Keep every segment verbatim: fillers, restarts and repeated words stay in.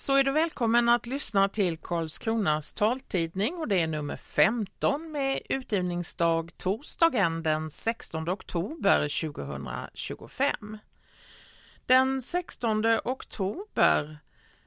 Så är du välkommen att lyssna till Karlskronas taltidning och det är nummer femton med utgivningsdag torsdagen den sextonde oktober tjugohundratjugofem. Den sextonde oktober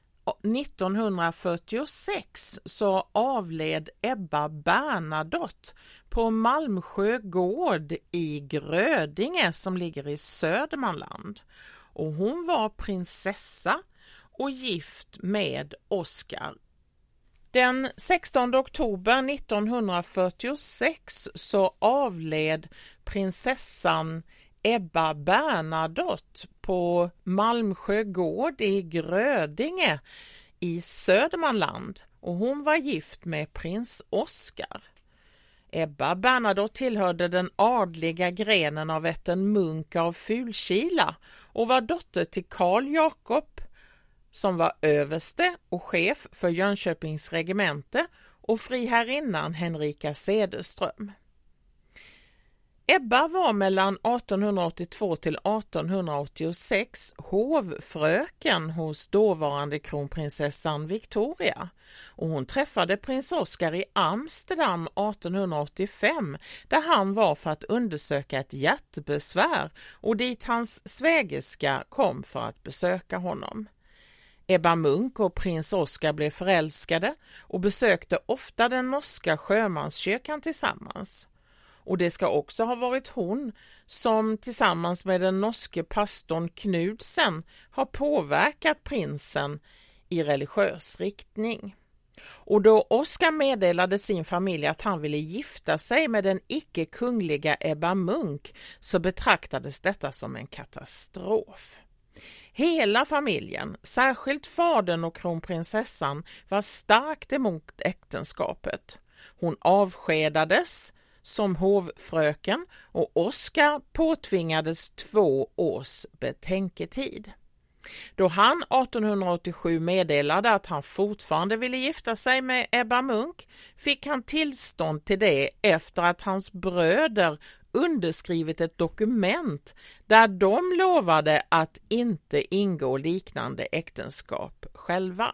nittonhundrafyrtiosex så avled Ebba Bernadotte på Malmsjö gård i Grödinge som ligger i Södermanland. Och hon var prinsessa och gift med Oscar. Den sextonde oktober nittonhundrafyrtiosex så avled prinsessan Ebba Bernadotte på Malmsjö gård i Grödinge i Södermanland och hon var gift med prins Oscar. Ebba Bernadotte tillhörde den adliga grenen av ätten Munk av Fulkila och var dotter till Karl Jakob som var överste och chef för Jönköpings regemente och friherrinnan Henrika Cederström. Ebba var mellan artonhundraåttiotvå till artonhundraåttiosex hovfröken hos dåvarande kronprinsessan Victoria och hon träffade prins Oscar i Amsterdam artonhundraåttiofem där han var för att undersöka ett hjärtbesvär och dit hans svägerska kom för att besöka honom. Ebba Munk och prins Oscar blev förälskade och besökte ofta den norska sjömanskyrkan tillsammans. Och det ska också ha varit hon som tillsammans med den norske pastorn Knudsen har påverkat prinsen i religiös riktning. Och då Oscar meddelade sin familj att han ville gifta sig med den icke-kungliga Ebba Munk så betraktades detta som en katastrof. Hela familjen, särskilt fadern och kronprinsessan, var starkt emot äktenskapet. Hon avskedades som hovfröken och Oscar påtvingades två års betänketid. Då han artonhundraåttiosju meddelade att han fortfarande ville gifta sig med Ebba Munk fick han tillstånd till det efter att hans bröder underskrivit ett dokument där de lovade att inte ingå liknande äktenskap själva.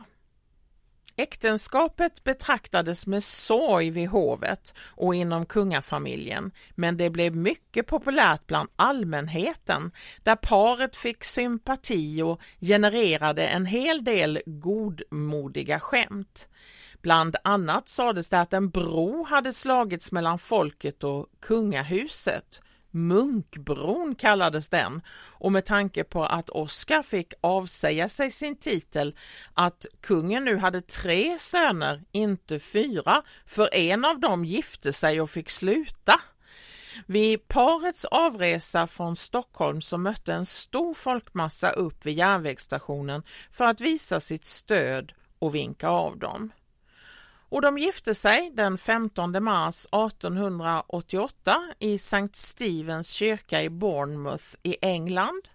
Äktenskapet betraktades med sorg vid hovet och inom kungafamiljen, men det blev mycket populärt bland allmänheten där paret fick sympati och genererade en hel del godmodiga skämt. Bland annat sades det att en bro hade slagits mellan folket och kungahuset. Munkbron kallades den och med tanke på att Oscar fick avsäga sig sin titel att kungen nu hade tre söner, inte fyra, för en av dem gifte sig och fick sluta. Vid parets avresa från Stockholm så mötte en stor folkmassa upp vid järnvägsstationen för att visa sitt stöd och vinka av dem. Och de gifte sig den femtonde mars artonhundraåttioåtta i Sankt Stevens kyrka i Bournemouth i England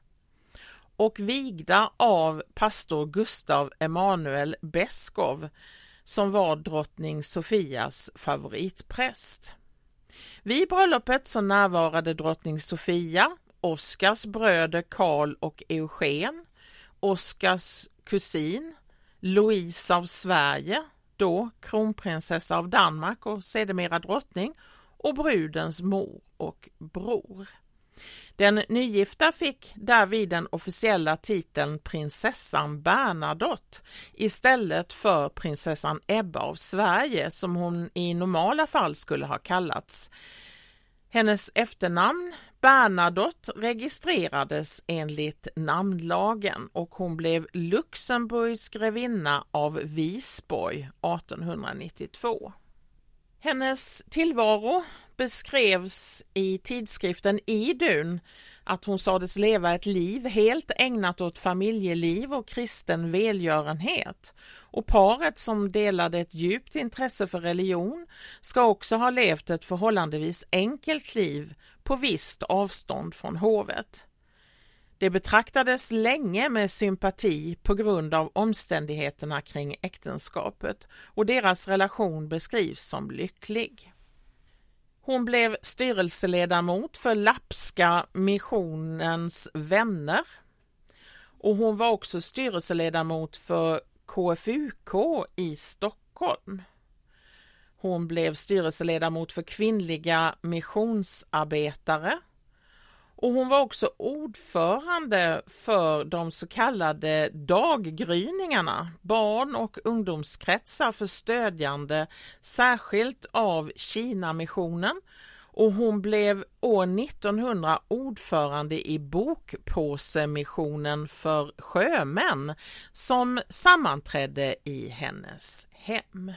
och vigda av pastor Gustav Emanuel Beskow som var drottning Sofias favoritpräst. Vid bröllopet så närvarade drottning Sofia, Oscars bröder Karl och Eugen, Oscars kusin Louise av Sverige, då kronprinsessa av Danmark och sedermera drottning, och brudens mor och bror. Den nygifta fick därvid den officiella titeln prinsessan Bernadotte istället för prinsessan Ebba av Sverige som hon i normala fall skulle ha kallats. Hennes efternamn Bernadotte registrerades enligt namnlagen och hon blev Luxemburgs grevinna av Visborg artonhundranittiotvå. Hennes tillvaro beskrevs i tidskriften Idun att hon sades leva ett liv helt ägnat åt familjeliv och kristen välgörenhet. Och paret som delade ett djupt intresse för religion ska också ha levt ett förhållandevis enkelt liv på visst avstånd från hovet. Det betraktades länge med sympati på grund av omständigheterna kring äktenskapet och deras relation beskrivs som lycklig. Hon blev styrelseledamot för Lappska missionens vänner och hon var också styrelseledamot för K F U K i Stockholm. Hon blev styrelseledamot för kvinnliga missionsarbetare. Och hon var också ordförande för de så kallade daggryningarna, barn- och ungdomskretsar för stödjande särskilt av Kina-missionen. Och hon blev år nittonhundra ordförande i Bokpåsemissionen för sjömän som sammanträdde i hennes hem.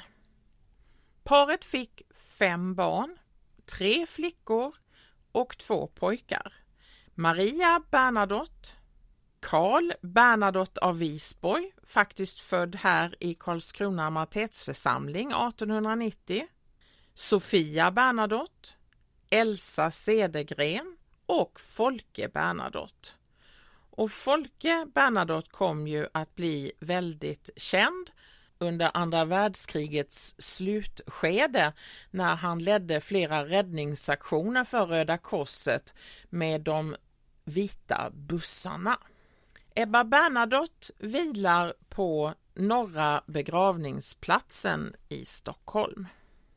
Paret fick fem barn, tre flickor och två pojkar. Maria Bernadotte, Carl Bernadotte av Visborg, faktiskt född här i Karlskrona majoritetsförsamling artonhundranittio, Sofia Bernadotte, Elsa Cedergren och Folke Bernadotte. Och Folke Bernadotte kom ju att bli väldigt känd under andra världskrigets slutskede när han ledde flera räddningsaktioner för Röda korset med de vita bussarna. Ebba Bernadotte vilar på Norra begravningsplatsen i Stockholm.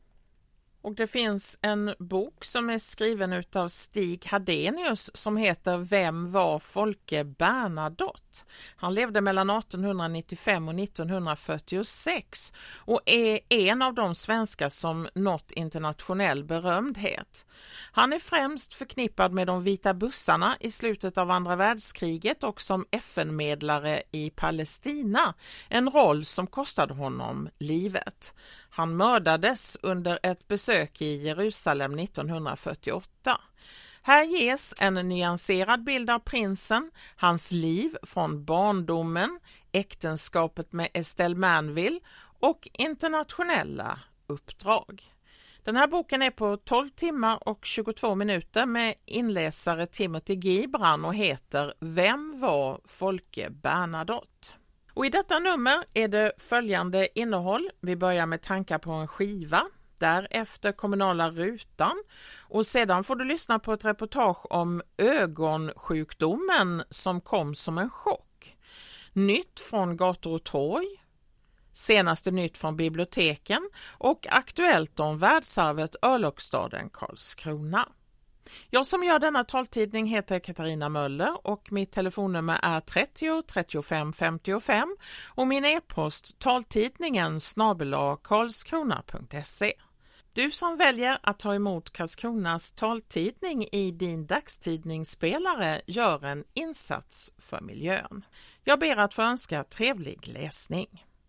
Och det finns en bok som är skriven utav Stig Hadenius som heter Vem var Folke Bernadotte? Han levde mellan artonhundranittiofem och nittonhundrafyrtiosex och är en av de svenskar som nått internationell berömdhet. Han är främst förknippad med de vita bussarna i slutet av andra världskriget och som F N-medlare i Palestina, en roll som kostade honom livet. Han mördades under ett besök i Jerusalem nittonhundrafyrtioåtta. Här ges en nyanserad bild av prinsen, hans liv från barndomen, äktenskapet med Estelle Manville och internationella uppdrag. Den här boken är på tolv timmar och tjugotvå minuter med inläsare Timothy Gibran och heter Vem var Folke Bernadotte? Och i detta nummer är det följande innehåll. Vi börjar med tankar på en skiva, därefter kommunala rutan och sedan får du lyssna på ett reportage om ögonsjukdomen som kom som en chock. Nytt från gator och torg, senaste nytt från biblioteken och aktuellt om världsarvet örlogsstaden Karlskrona. Jag som gör denna taltidning heter Katarina Möller och mitt telefonnummer är trettio trettiofem femtiofem och min e-post taltidningen snabel-a karlskrona punkt se. Du som väljer att ta emot Karlskronas taltidning i din dagstidningsspelare gör en insats för miljön. Jag ber att få önska trevlig läsning.